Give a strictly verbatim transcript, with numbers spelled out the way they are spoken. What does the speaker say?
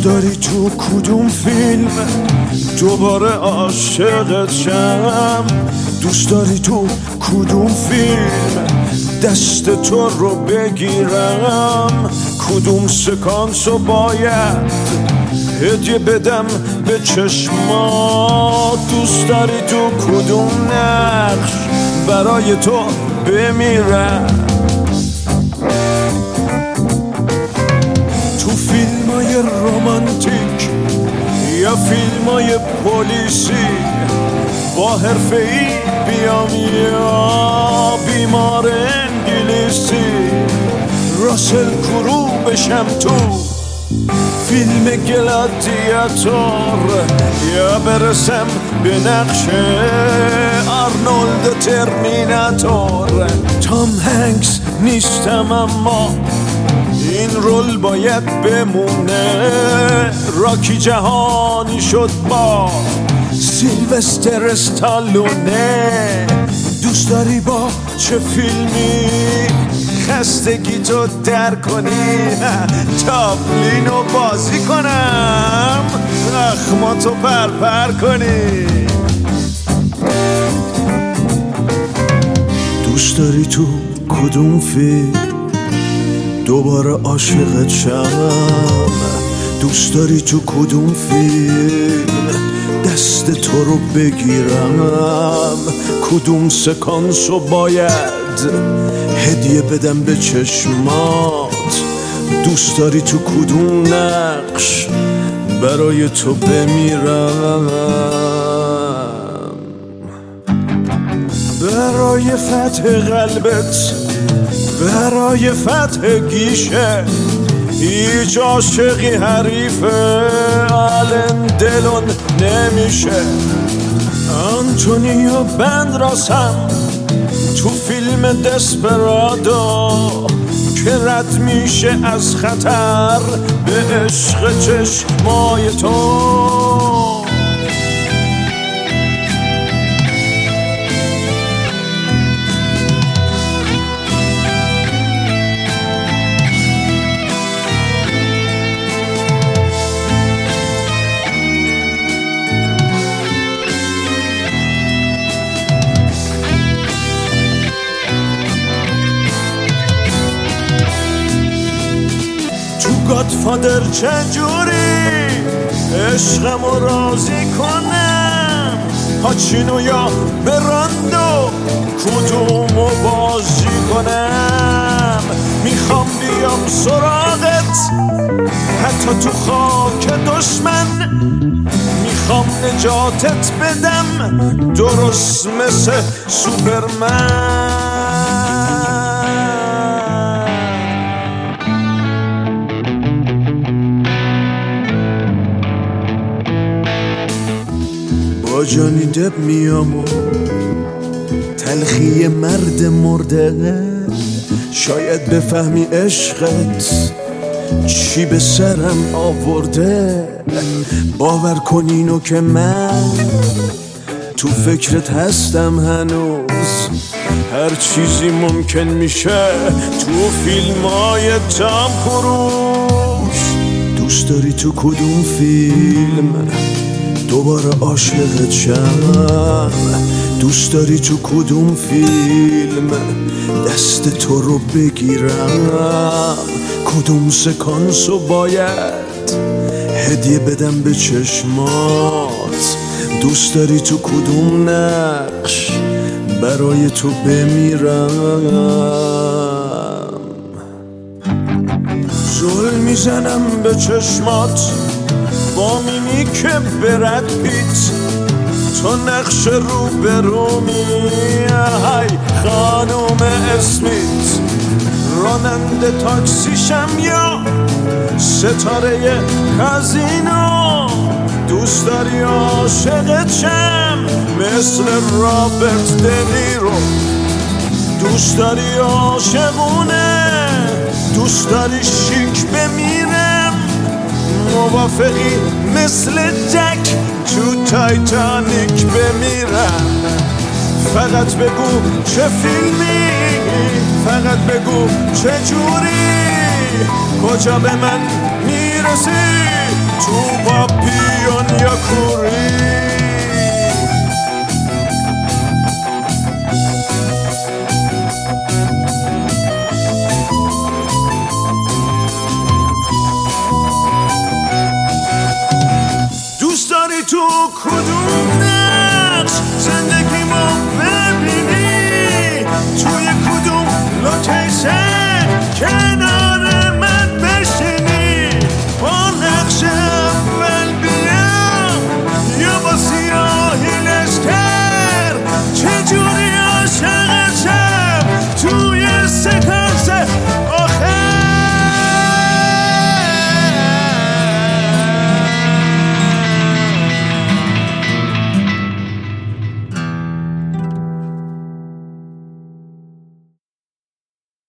داری تو کدوم فیلم دوباره عاشقت شم؟ دوست داری تو کدوم فیلم دست تو رو بگیرم؟ کدوم سکانس رو باید هدیه بدم به چشمات؟ دوست داری تو کدوم نقش برای تو بمیرم؟ تو فیلمای رومانتیک یا فیلمای پلیسی با حرفه‌ای بیام یا بیمار انگلیسی راسل کرو بشم تو فیلم گلادیاتور یا برسم به نقش آرنولد ترمیناتور؟ تام هنگس نیستم اما این رول باید بمونه. راکی جهانی شد با سیلوستر استالونه. دوست داری با چه فیلمی خستگی تو در کنی؟ تابلینو بازی کنم اخماتو پرپر کنی؟ دوست داری تو کدوم فیلم دوباره عاشقت شم؟ دوست داری تو کدوم فیلم دست تو رو بگیرم؟ کدوم سکانس رو باید هدیه بدم به چشمات؟ دوست داری تو کدوم نقش برای تو بمیرم؟ برای فتح قلبت، برای فتح گیشه، هیچ عاشقی حریف آلن دلون نمیشه. آنتونیو بندراسم تو فیلم دسپرادو که رد میشه از خطر به عشق چشمای تو. گادفادر چجوری عشقمو راضی کنم؟ پاچینو یا براندو کدومو بازی کنم؟ میخوام بیام سراغت حتی تو خاک دشمن، میخوام نجاتت بدم درست مثل سوپرمن. با جانی دب میام و تلخی مرد مرده، شاید بفهمی عشقت چی به سرم آورده. باور کن اینو که من تو فکرت هستم هنوز، هر چیزی ممکن میشه تو فیلمای تام کروز. دوست داری تو کدوم فیلم دوباره عاشقت شم؟ دوست داری تو کدوم فیلم دست تو رو بگیرم؟ کدوم سکانس رو باید هدیه بدم به چشمات؟ دوست داری تو کدوم نقش برای تو بمیرم؟ زل میزنم به چشمات با میمیک برد پیت، تو نقش رو برومی های خانوم اسمیت. راننده تاکسیشم یا ستاره کازینو؟ دوست داری عاشقت شم مثل رابرت دنیرو؟ دوست داری عاشقونه؟ دوست داری شیک بمیرم؟ موافقی مثل جک تو تایتانیک بمیرم؟ فقط بگو چه فیلمی، فقط بگو چه جوری، کجا به من میرسی؟ تو پاپیون یا کوری. دوست داری تو کدوم نقش زندگیمو ببینی؟ توی کدوم لوکیشن؟